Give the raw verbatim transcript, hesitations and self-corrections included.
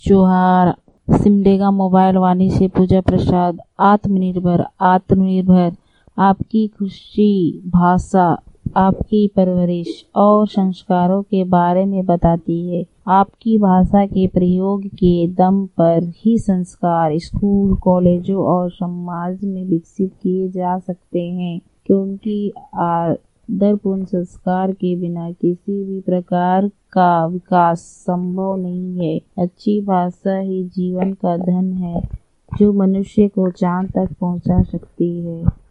जोहार। सिमडेगा मोबाइल वाणी से पूजा प्रसाद। आत्मनिर्भर आत्मनिर्भर आपकी खुशी, भाषा, आपकी परवरिश और संस्कारों के बारे में बताती है। आपकी भाषा के प्रयोग के दम पर ही संस्कार स्कूल, कॉलेजों और समाज में विकसित किए जा सकते हैं, क्योंकि आदरपूर्ण संस्कार के बिना किसी भी प्रकार का विकास संभव नहीं है। अच्छी भाषा ही जीवन का धन है, जो मनुष्य को चांद तक पहुंचा सकती है।